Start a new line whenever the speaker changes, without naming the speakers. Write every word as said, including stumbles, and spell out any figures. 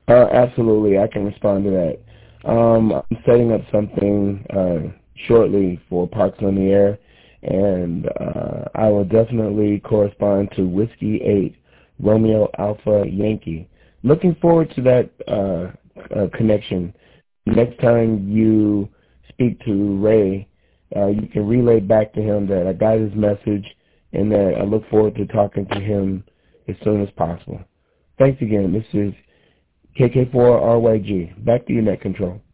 Uh, absolutely, I can respond to that. Um, I'm setting up something uh, shortly for Parks on the Air, and uh, I will definitely correspond to Whiskey eight, Romeo Alpha Yankee. Looking forward to that uh, uh, connection. Next time you speak to Ray, uh, you can relay back to him that I got his message and that I look forward to talking to him as soon as possible. Thanks again. This is K K four R Y G. Back to you, Net Control.